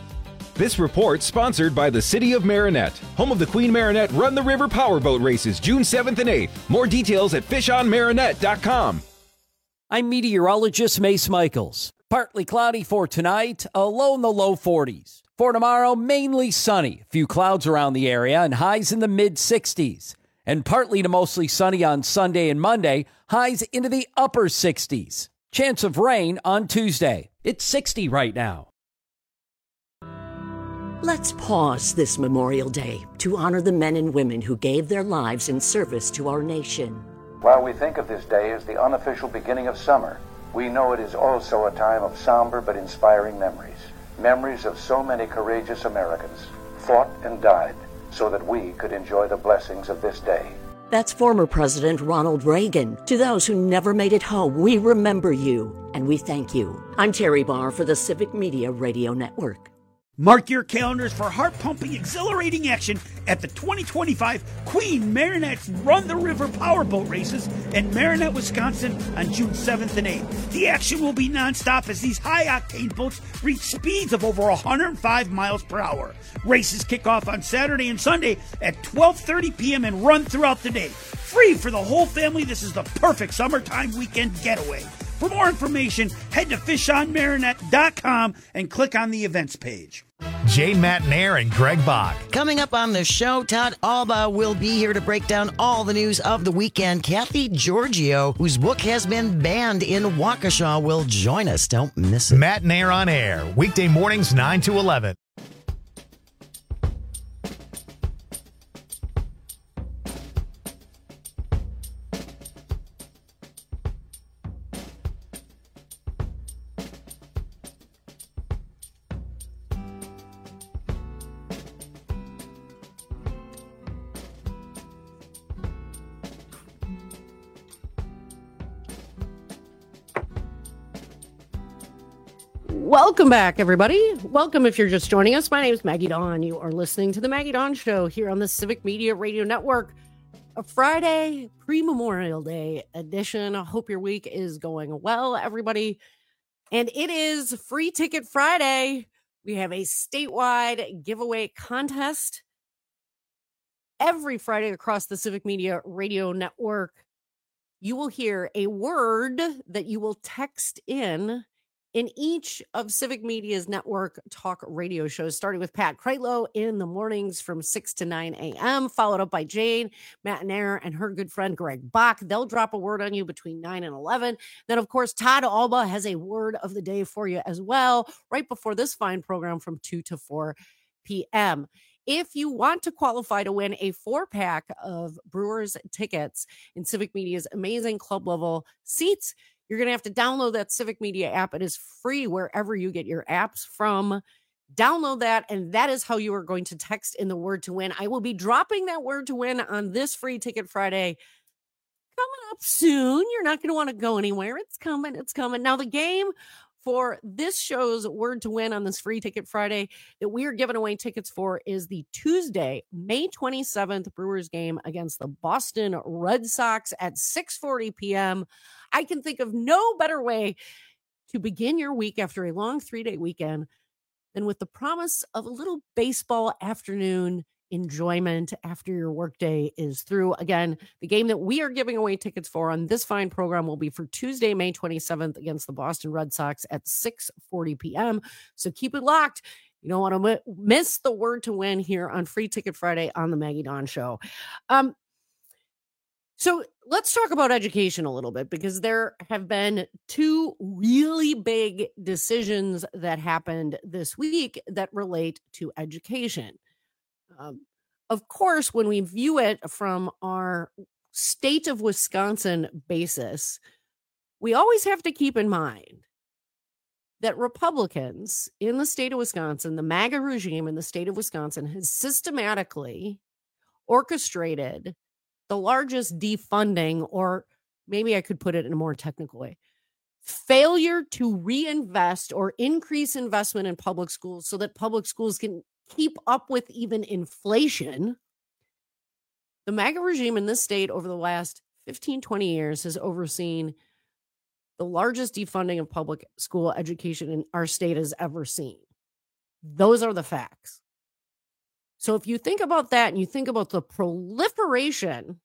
This report sponsored by the City of Marinette, home of the Queen Marinette Run the River Powerboat Races, June seventh and eighth. More details at fish on marinette dot com. I'm meteorologist Mace Michaels. Partly cloudy for tonight, a low in the low forties. For tomorrow, mainly sunny, a few clouds around the area, and highs in the mid sixties. And partly to mostly sunny on Sunday and Monday, highs into the upper sixties. Chance of rain on Tuesday. It's sixty right now. Let's pause this Memorial Day to honor the men and women who gave their lives in service to our nation. While we think of this day as the unofficial beginning of summer, we know it is also a time of somber but inspiring memories. Memories of so many courageous Americans fought and died so that we could enjoy the blessings of this day. That's former President Ronald Reagan. To those who never made it home, we remember you and we thank you. I'm Terry Barr for the Civic Media Radio Network. Mark your calendars for heart-pumping, exhilarating action at the twenty twenty-five Queen Marinette's Run the River Powerboat Races in Marinette, Wisconsin on June seventh and eighth. The action will be nonstop as these high-octane boats reach speeds of over one hundred five miles per hour. Races kick off on Saturday and Sunday at twelve thirty p.m. and run throughout the day. Free for the whole family, this is the perfect summertime weekend getaway. For more information, head to fish on marinette dot com and click on the events page. Jane Matnair and Greg Bach. Coming up on the show, Todd Alba will be here to break down all the news of the weekend. Kathy Giorgio, whose book has been banned in Waukesha, will join us. Don't miss it. Matnair on air, weekday mornings nine to eleven. Welcome back, everybody. Welcome if you're just joining us. My name is Maggie Dawn. You are listening to the Maggie Dawn Show here on the Civic Media Radio Network. A Friday pre-Memorial Day edition. I hope your week is going well, everybody. And it is Free Ticket Friday. We have a statewide giveaway contest every Friday across the Civic Media Radio Network. You will hear a word that you will text in in each of Civic Media's network talk radio shows, starting with Pat Kreitlow in the mornings from six to nine a.m., followed up by Jane Matnair and her good friend Greg Bach. They'll drop a word on you between nine and eleven. Then, of course, Todd Alba has a word of the day for you as well, right before this fine program from two to four p.m. If you want to qualify to win a four-pack of Brewers tickets in Civic Media's amazing club-level seats, you're going to have to download that Civic Media app. It is free wherever you get your apps from. Download that, and that is how you are going to text in the word to win. I will be dropping that word to win on this Free Ticket Friday coming up soon. You're not going to want to go anywhere. It's coming. It's coming. Now, the game for this show's word to win on this Free Ticket Friday that we are giving away tickets for is the Tuesday, May twenty-seventh Brewers game against the Boston Red Sox at six forty p.m. I can think of no better way to begin your week after a long three-day weekend than with the promise of a little baseball afternoon enjoyment after your workday is through. Again, the game that we are giving away tickets for on this fine program will be for Tuesday, May twenty-seventh against the Boston Red Sox at six forty p.m. So keep it locked. You don't want to miss the word to win here on Free Ticket Friday on the Maggie Dawn Show. Um, So let's talk about education a little bit, because there have been two really big decisions that happened this week that relate to education. Um, of course, when we view it from our state of Wisconsin basis, we always have to keep in mind that Republicans in the state of Wisconsin, the MAGA regime in the state of Wisconsin, has systematically orchestrated the largest defunding, or maybe I could put it in a more technical way, failure to reinvest or increase investment in public schools so that public schools can keep up with even inflation. The MAGA regime in this state over the last fifteen, twenty years has overseen the largest defunding of public school education in our state has ever seen. Those are the facts. So if you think about that and you think about the proliferation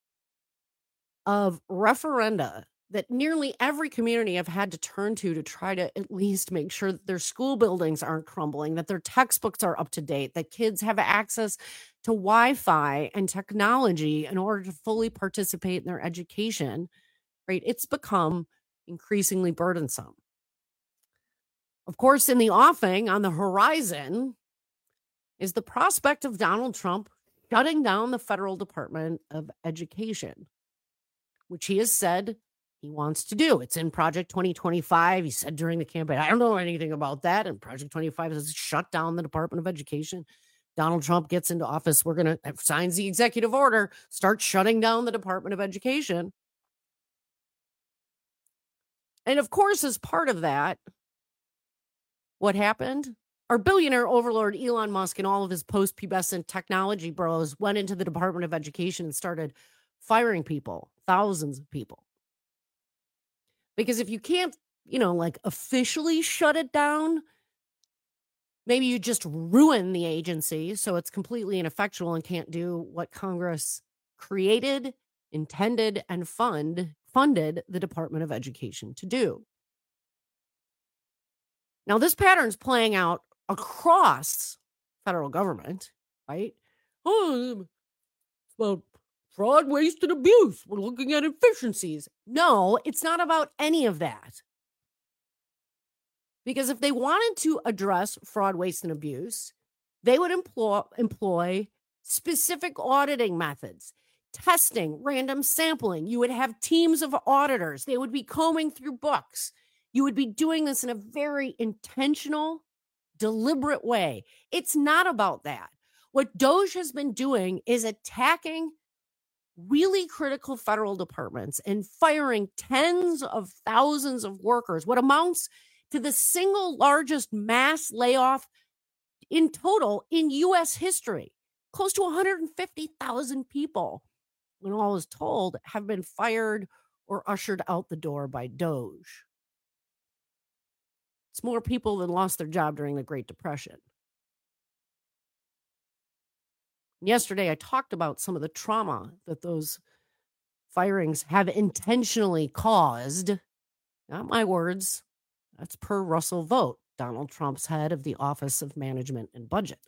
of referenda that nearly every community have had to turn to to try to at least make sure that their school buildings aren't crumbling, that their textbooks are up to date, that kids have access to Wi-Fi and technology in order to fully participate in their education, right? It's become increasingly burdensome. Of course, in the offing, on the horizon, is the prospect of Donald Trump shutting down the federal Department of Education, which he has said he wants to do. It's in Project twenty twenty-five. He said during the campaign, I don't know anything about that. And Project twenty-five has shut down the Department of Education. Donald Trump gets into office. We're going to signs the executive order, start shutting down the Department of Education. And of course, as part of that, what happened? Our billionaire overlord Elon Musk and all of his post-pubescent technology bros went into the Department of Education and started firing people, thousands of people. Because if you can't, you know, like officially shut it down, maybe you just ruin the agency so it's completely ineffectual and can't do what Congress created, intended, and fund funded the Department of Education to do. Now, this pattern's playing out across federal government, right? Oh, well, fraud, waste, and abuse. We're looking at efficiencies. No, it's not about any of that. Because if they wanted to address fraud, waste, and abuse, they would employ, employ specific auditing methods, testing, random sampling. You would have teams of auditors. They would be combing through books. You would be doing this in a very intentional, deliberate way. It's not about that. What DOJ has been doing is attacking really critical federal departments and firing tens of thousands of workers, what amounts to the single largest mass layoff in total in U S history. Close to one hundred fifty thousand people, when all is told, have been fired or ushered out the door by DOJ. It's more people than lost their job during the Great Depression. Yesterday, I talked about some of the trauma that those firings have intentionally caused. Not my words. That's per Russell Vought, Donald Trump's head of the Office of Management and Budget.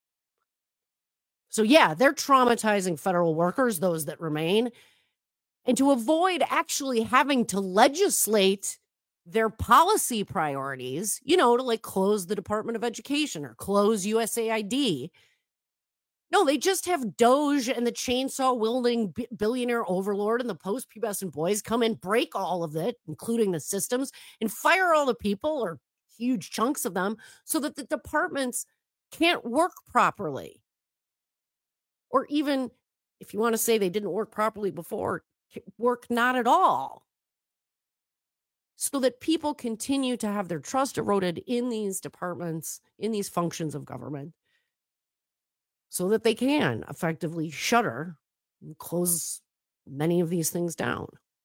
So, yeah, they're traumatizing federal workers, those that remain. And to avoid actually having to legislate their policy priorities, you know, to like close the Department of Education or close U S A I D. No, they just have DOJ and the chainsaw-wielding b- billionaire overlord and the post-pubescent boys come in, break all of it, including the systems, and fire all the people or huge chunks of them so that the departments can't work properly. Or even, if you want to say they didn't work properly before, work not at all. So that people continue to have their trust eroded in these departments, in these functions of government, so that they can effectively shutter and close many of these things down.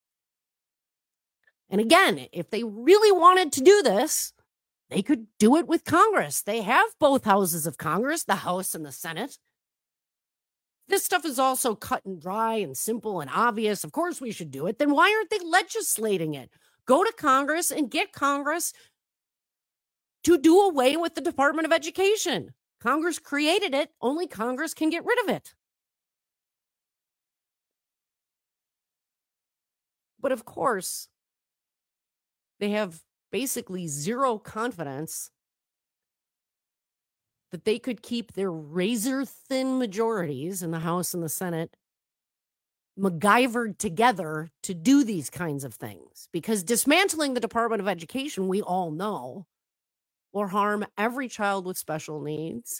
And again, if they really wanted to do this, they could do it with Congress. They have both houses of Congress, the House and the Senate. This stuff is also cut and dry and simple and obvious. Of course we should do it. Then why aren't they legislating it? Go to Congress and get Congress to do away with the Department of Education. Congress created it. Only Congress can get rid of it. But of course, they have basically zero confidence that they could keep their razor-thin majorities in the House and the Senate MacGyvered together to do these kinds of things. Because dismantling the Department of Education, we all know, will harm every child with special needs.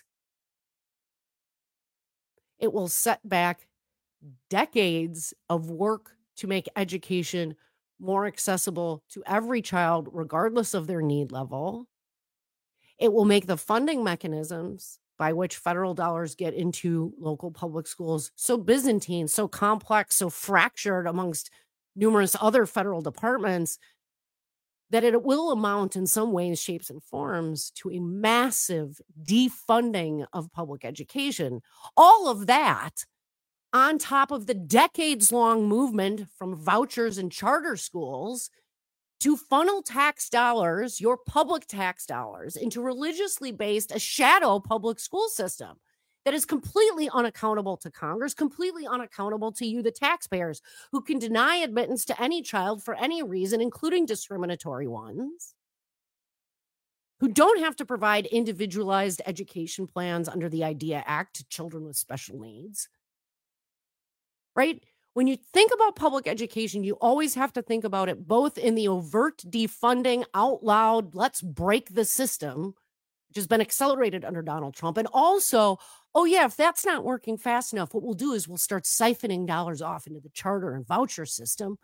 It will set back decades of work to make education more accessible to every child, regardless of their need level. It will make the funding mechanisms by which federal dollars get into local public schools so Byzantine, so complex, so fractured amongst numerous other federal departments that it will amount in some ways, shapes, and forms to a massive defunding of public education. All of that on top of the decades-long movement from vouchers and charter schools to funnel tax dollars, your public tax dollars, into religiously based, a shadow public school system that is completely unaccountable to Congress, completely unaccountable to you, the taxpayers, who can deny admittance to any child for any reason, including discriminatory ones, who don't have to provide individualized education plans under the IDEA Act to children with special needs, right? When you think about public education, you always have to think about it both in the overt defunding, out loud, let's break the system, which has been accelerated under Donald Trump, and also, oh yeah, if that's not working fast enough, what we'll do is we'll start siphoning dollars off into the charter and voucher system,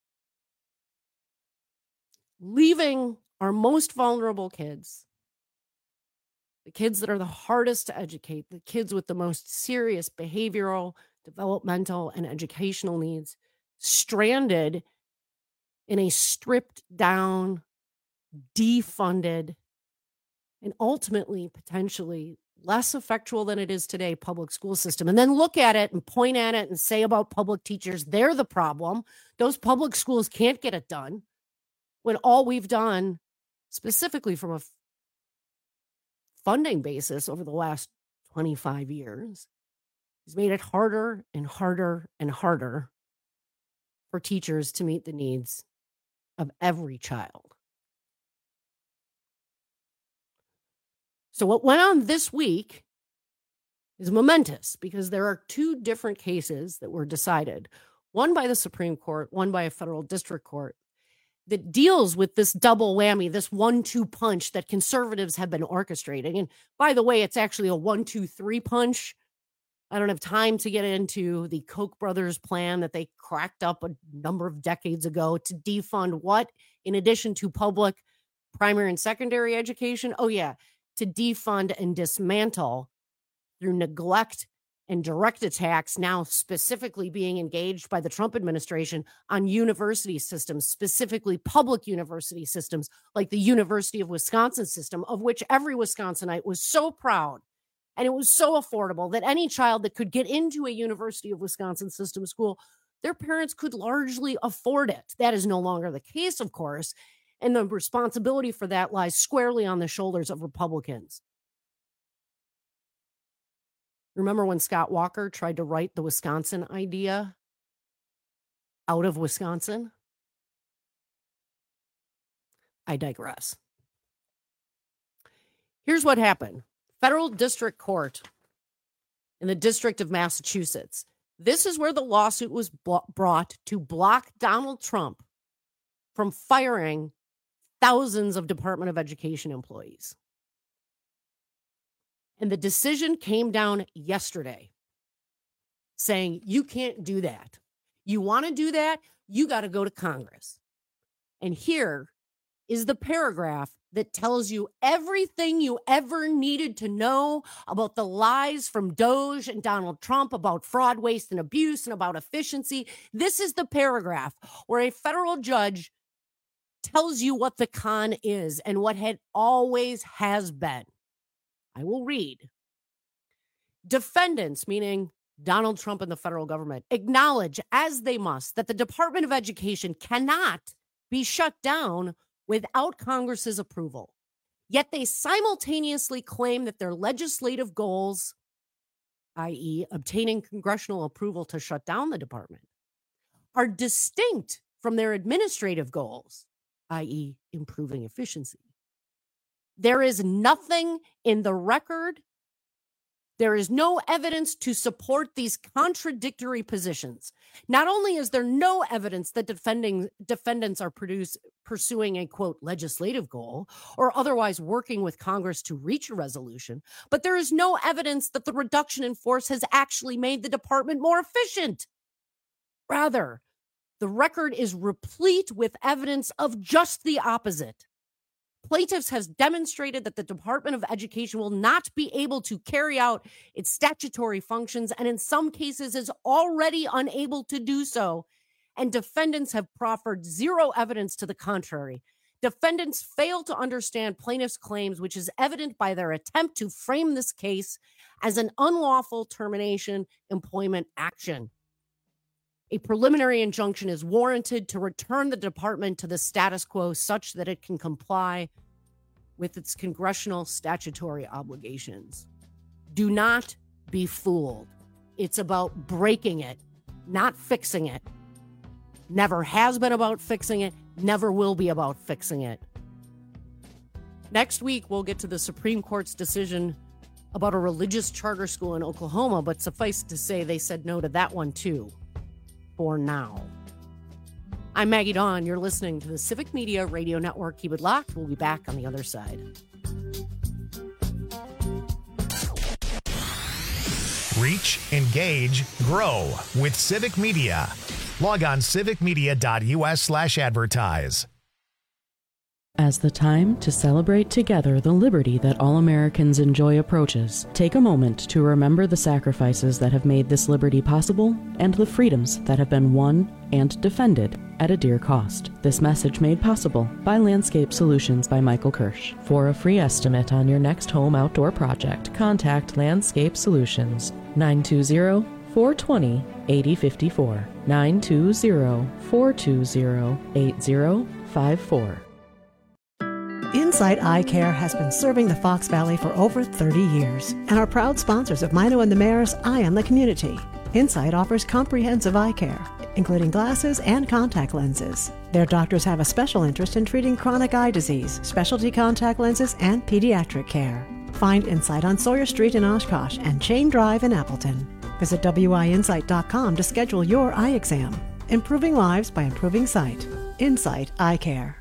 leaving our most vulnerable kids, the kids that are the hardest to educate, the kids with the most serious behavioral, developmental, and educational needs, stranded in a stripped down, defunded, and ultimately potentially less effectual than it is today public school system. And then look at it and point at it and say about public teachers, they're the problem. Those public schools can't get it done, when all we've done, specifically from a funding basis over the last twenty-five years has made it harder and harder and harder for teachers to meet the needs of every child. So what went on this week is momentous because there are two different cases that were decided, one by the Supreme Court, one by a federal district court, that deals with this double whammy, this one two punch that conservatives have been orchestrating. And by the way, it's actually a one two three punch. I don't have time to get into the Koch brothers plan that they cracked up a number of decades ago to defund what, in addition to public primary and secondary education? Oh, yeah, to defund and dismantle through neglect and direct attacks, now specifically being engaged by the Trump administration on university systems, specifically public university systems like the University of Wisconsin system, of which every Wisconsinite was so proud. And it was so affordable that any child that could get into a University of Wisconsin system school, their parents could largely afford it. That is no longer the case, of course. And the responsibility for that lies squarely on the shoulders of Republicans. Remember when Scott Walker tried to write the Wisconsin idea out of Wisconsin? I digress. Here's what happened. Federal District Court in the District of Massachusetts. This is where the lawsuit was brought to block Donald Trump from firing thousands of Department of Education employees. And the decision came down yesterday saying, you can't do that. You want to do that? You got to go to Congress. And here is the paragraph that tells you everything you ever needed to know about the lies from Doge and Donald Trump about fraud, waste, and abuse and about efficiency. This is the paragraph where a federal judge tells you what the con is and what it always has been. I will read. Defendants, meaning Donald Trump and the federal government, acknowledge as they must that the Department of Education cannot be shut down without Congress's approval. Yet they simultaneously claim that their legislative goals, that is obtaining congressional approval to shut down the department, are distinct from their administrative goals, that is improving efficiency. There is nothing in the record. There is no evidence to support these contradictory positions. Not only is there no evidence that defending defendants are produce, pursuing a, quote, legislative goal or otherwise working with Congress to reach a resolution, but there is no evidence that the reduction in force has actually made the department more efficient. Rather, the record is replete with evidence of just the opposite. Plaintiffs has demonstrated that the Department of Education will not be able to carry out its statutory functions and in some cases is already unable to do so. And defendants have proffered zero evidence to the contrary. Defendants fail to understand plaintiffs' claims, which is evident by their attempt to frame this case as an unlawful termination employment action. A preliminary injunction is warranted to return the department to the status quo such that it can comply with its congressional statutory obligations. Do not be fooled. It's about breaking it, not fixing it. Never has been about fixing it, never will be about fixing it. Next week, we'll get to the Supreme Court's decision about a religious charter school in Oklahoma, but suffice to say they said no to that one too. For now. I'm Maggie Dawn. You're listening to the Civic Media Radio Network. Keep it locked. We'll be back on the other side. Reach, engage, grow with Civic Media. Log on civicmedia.us slash advertise. As the time to celebrate together the liberty that all Americans enjoy approaches, take a moment to remember the sacrifices that have made this liberty possible and the freedoms that have been won and defended at a dear cost. This message made possible by Landscape Solutions by Michael Kirsch. For a free estimate on your next home outdoor project, contact Landscape Solutions, nine two zero, four two zero, eight zero five four, nine two zero, four two zero, eight zero five four. Insight Eye Care has been serving the Fox Valley for over thirty years and are proud sponsors of Mino and the Mayor's Eye on the Community. Insight offers comprehensive eye care, including glasses and contact lenses. Their doctors have a special interest in treating chronic eye disease, specialty contact lenses, and pediatric care. Find Insight on Sawyer Street in Oshkosh and Chain Drive in Appleton. Visit W I insight dot com to schedule your eye exam. Improving lives by improving sight. Insight Eye Care.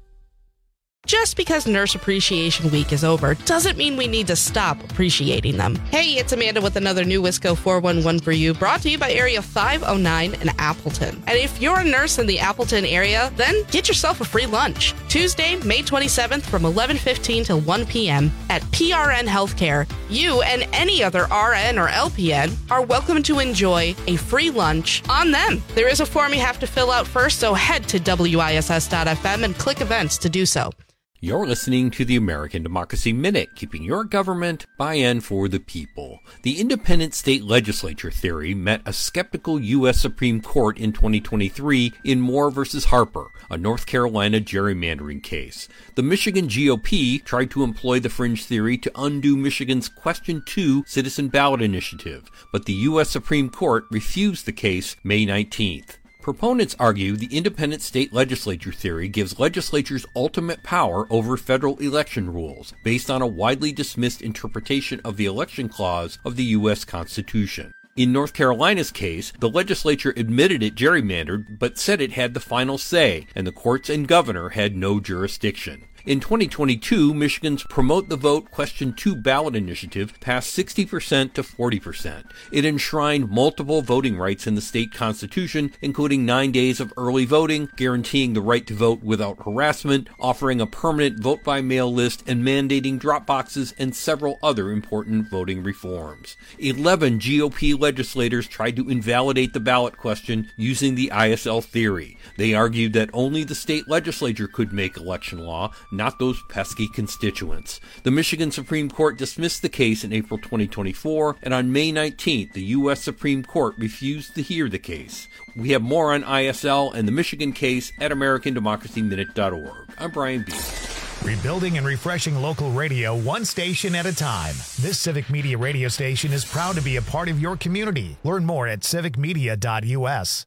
Just because Nurse Appreciation Week is over doesn't mean we need to stop appreciating them. Hey, it's Amanda with another new Wisco four one one for you, brought to you by Area five oh nine in Appleton. And if you're a nurse in the Appleton area, then get yourself a free lunch. Tuesday, May twenty-seventh from eleven fifteen till one p.m. at P R N Healthcare. You and any other R N or L P N are welcome to enjoy a free lunch on them. There is a form you have to fill out first, so head to W I S S dot F M and click events to do so. You're listening to the American Democracy Minute, keeping your government by and for the people. The independent state legislature theory met a skeptical U S Supreme Court in twenty twenty-three in Moore versus Harper, a North Carolina gerrymandering case. The Michigan G O P tried to employ the fringe theory to undo Michigan's Question two citizen ballot initiative, but the U S Supreme Court refused the case May nineteenth. Proponents argue the independent state legislature theory gives legislatures ultimate power over federal election rules, based on a widely dismissed interpretation of the election clause of the U S Constitution. In North Carolina's case, the legislature admitted it gerrymandered, but said it had the final say, and the courts and governor had no jurisdiction. In twenty twenty-two, Michigan's Promote the Vote Question two ballot initiative passed sixty percent to forty percent. It enshrined multiple voting rights in the state constitution, including nine days of early voting, guaranteeing the right to vote without harassment, offering a permanent vote-by-mail list, and mandating drop boxes and several other important voting reforms. Eleven G O P legislators tried to invalidate the ballot question using the I S L theory. They argued that only the state legislature could make election law, not those pesky constituents. The Michigan Supreme Court dismissed the case in April twenty twenty-four, and on May nineteenth, the U S Supreme Court refused to hear the case. We have more on I S L and the Michigan case at American Democracy Minute dot org. I'm Brian B. Rebuilding and refreshing local radio one station at a time. This Civic Media radio station is proud to be a part of your community. Learn more at civic media dot U S.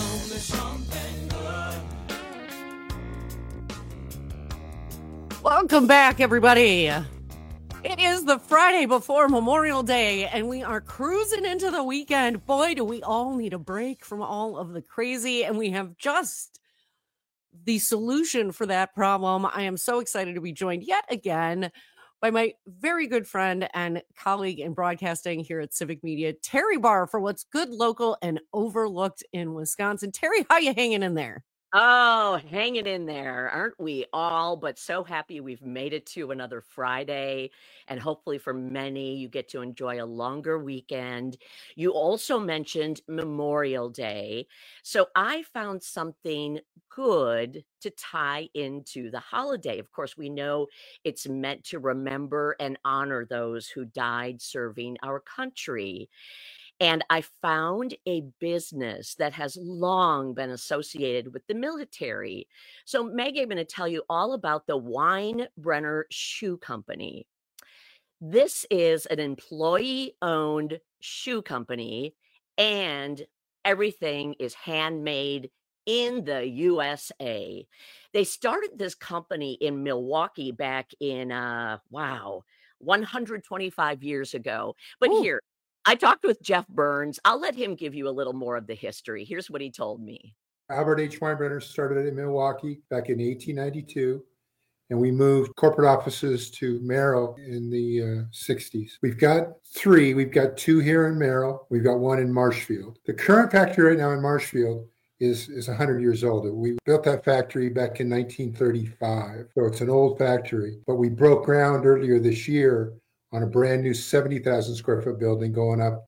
Welcome back, everybody. It is the Friday before Memorial Day, and we are cruising into the weekend. Boy, do we all need a break from all of the crazy, and we have just the solution for that problem. I am so excited to be joined yet again by my very good friend and colleague in broadcasting here at Civic Media, Terry Barr, for what's good, local, and overlooked in Wisconsin. Terry, how you hanging in there? Oh, hanging in there, aren't we all? But so happy we've made it to another Friday. And hopefully for many, you get to enjoy a longer weekend. You also mentioned Memorial Day. So I found something good to tie into the holiday. Of course, we know it's meant to remember and honor those who died serving our country. And I found a business that has long been associated with the military. So, Maggie, I'm going to tell you all about the Weinbrenner Shoe Company. This is an employee-owned shoe company, and everything is handmade in the U S A. They started this company in Milwaukee back in, uh, wow, one hundred twenty-five years ago. But Ooh. Here, I talked with Jeff Burns. I'll let him give you a little more of the history. Here's what he told me. Albert H. Weinbrenner started in Milwaukee back in eighteen ninety-two, and we moved corporate offices to Merrill in the uh, sixties. We've got three. We've got two here in Merrill. We've got one in Marshfield. The current factory right now in Marshfield is, is one hundred years old. We built that factory back in nineteen thirty-five, so it's an old factory. But we broke ground earlier this year on a brand new seventy thousand square foot building going up.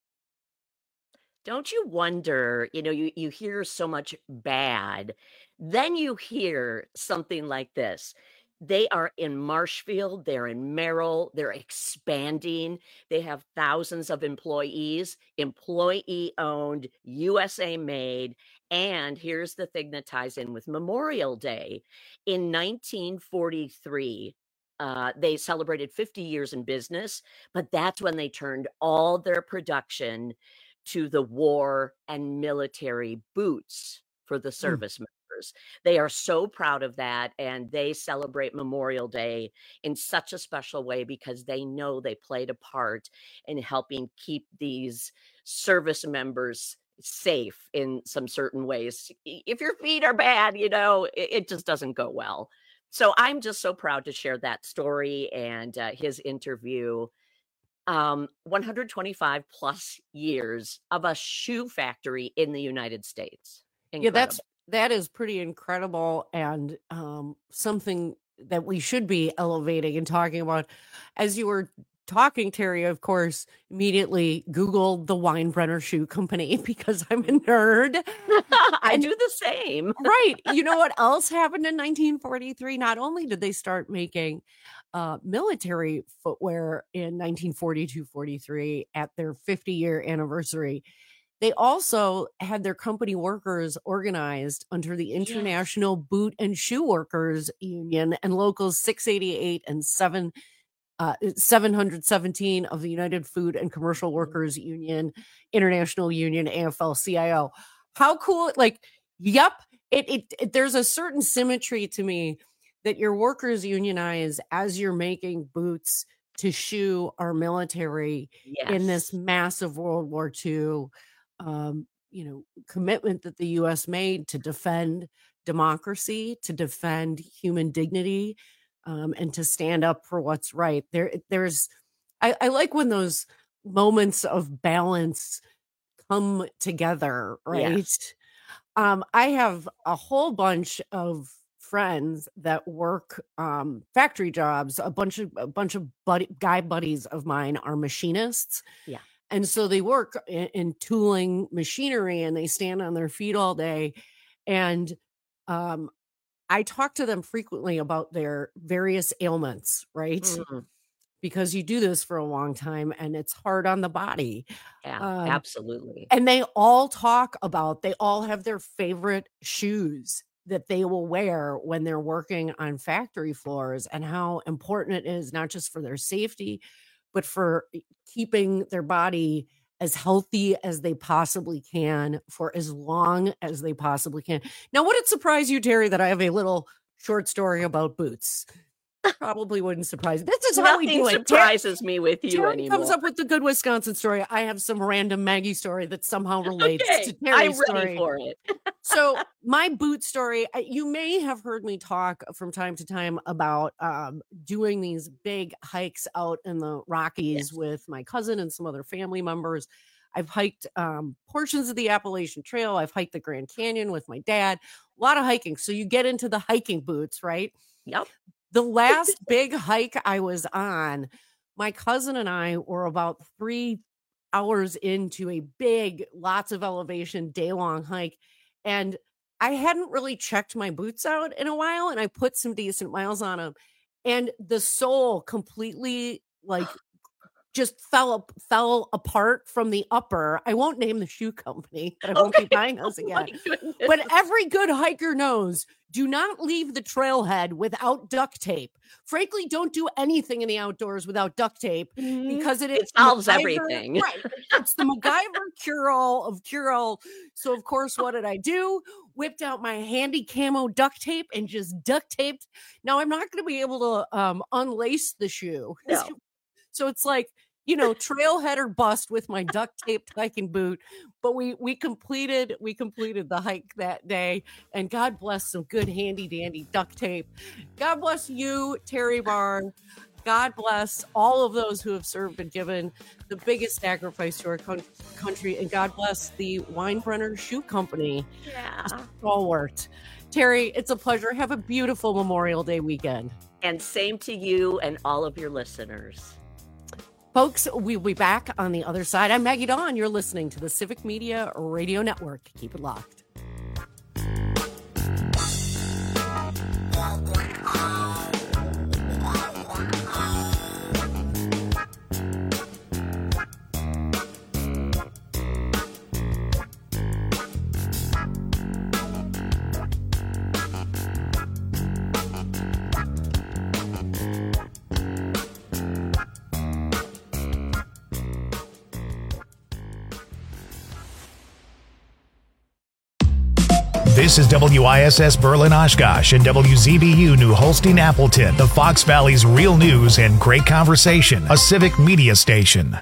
Don't you wonder, you know, you, you hear so much bad, then you hear something like this. They are in Marshfield, they're in Merrill, they're expanding. They have thousands of employees, employee owned, U S A made, And here's the thing that ties in with Memorial Day. In nineteen forty-three, uh, they celebrated fifty years in business, but that's when they turned all their production to the war and military boots for the service mm. members. They are so proud of that, and they celebrate Memorial Day in such a special way because they know they played a part in helping keep these service members safe in some certain ways. If your feet are bad, you know, it, it just doesn't go well. So I'm just so proud to share that story and uh, his interview. Um, one hundred twenty-five plus years of a shoe factory in the United States. Incredible. Yeah, that's that is pretty incredible, and um, something that we should be elevating and talking about. As you were talking, Terry, of course, immediately Googled the Weinbrenner Shoe Company because I'm a nerd. I And- do the same. Right. You know what else happened in nineteen forty-three? Not only did they start making uh, military footwear in nineteen forty-two forty-three at their fifty year anniversary, they also had their company workers organized under the International Boot and Shoe Workers Union and Locals six eighty-eight and seven. Uh, seven hundred seventeen of the United Food and Commercial Workers Union, International Union, A F L C I O. How cool! Like, yep, it, it it there's a certain symmetry to me that your workers unionize as you're making boots to shoe our military Yes. in this massive World War Two, um, you know, commitment that the U S made to defend democracy, to defend human dignity. Um, and to stand up for what's right. There, there's, I, I like when those moments of balance come together, right? Yes. Um, I have a whole bunch of friends that work um, factory jobs. A bunch of a bunch of buddy, guy buddies of mine are machinists, Yeah. and so they work in, in tooling machinery, and they stand on their feet all day, and um, I talk to them frequently about their various ailments, right? Mhm. Because you do this for a long time and it's hard on the body. Yeah, Um, absolutely. And they all talk about, they all have their favorite shoes that they will wear when they're working on factory floors, and how important it is, not just for their safety, but for keeping their body as healthy as they possibly can for as long as they possibly can. Now, would it surprise you, Terry, that I have a little short story about boots? Probably wouldn't surprise you. This is how we Nothing do it. surprises me with you Terry anymore. comes up with the good Wisconsin story. I have some random Maggie story that somehow relates Okay, to Terry's I'm ready story. for it. So my boot story, I- you may have heard me talk from time to time about um, doing these big hikes out in the Rockies with my cousin and some other family members. I've hiked um, portions of the Appalachian Trail. I've hiked the Grand Canyon with my dad. A lot of hiking. So you get into the hiking boots, right? Yep. The last big hike I was on, my cousin and I were about three hours into a big, lots of elevation, day long hike. And I hadn't really checked my boots out in a while, and I put some decent miles on them. And the sole completely like just fell up, fell apart from the upper. I won't name the shoe company, but I won't be buying those again. But every good hiker knows, do not leave the trailhead without duct tape. Frankly, don't do anything in the outdoors without duct tape because it, It is solves MacGyver- everything. Right. It's the MacGyver cure-all of cure-all. So, of course, what did I do? Whipped out my handy camo duct tape and just duct taped. Now, I'm not going to be able to um, unlace the shoe. No. So it's like, you know, trailhead or bust with my duct taped hiking boot. But we we completed we completed the hike that day, and God bless some good handy dandy duct tape. God bless you, Terry Barr. God bless all of those who have served and given the biggest sacrifice to our con- country, and God bless the Weinbrenner Shoe Company. Yeah. Stalwart. Terry, it's a pleasure. Have a beautiful Memorial Day weekend. And same to you and all of your listeners. Folks, we'll be back on the other side. I'm Maggie Dawn. You're listening to the Civic Media Radio Network. Keep it locked. This is W I S S Berlin Oshkosh and W Z B U New Holstein Appleton, the Fox Valley's real news and great conversation, a civic media station.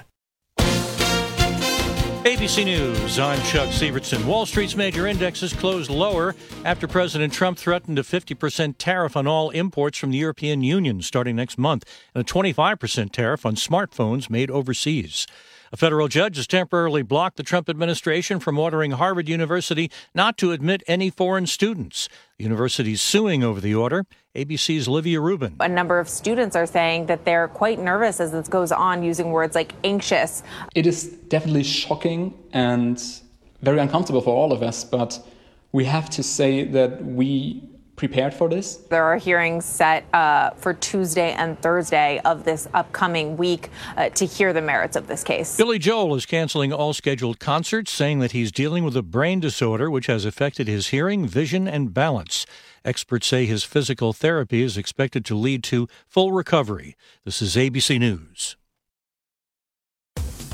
A B C News, I'm Chuck Sievertson. Wall Street's major indexes closed lower after President Trump threatened a fifty percent tariff on all imports from the European Union starting next month and a twenty-five percent tariff on smartphones made overseas. A federal judge has temporarily blocked the Trump administration from ordering Harvard University not to admit any foreign students. The university is suing over the order. A B C's Livia Rubin. A number of students are saying that they're quite nervous as this goes on, using words like anxious. It is definitely shocking and very uncomfortable for all of us, but we have to say that we prepared for this. There are hearings set uh, for Tuesday and Thursday of this upcoming week uh, to hear the merits of this case. Billy Joel is canceling all scheduled concerts, saying that he's dealing with a brain disorder which has affected his hearing, vision, and balance. Experts say his physical therapy is expected to lead to full recovery. This is A B C News.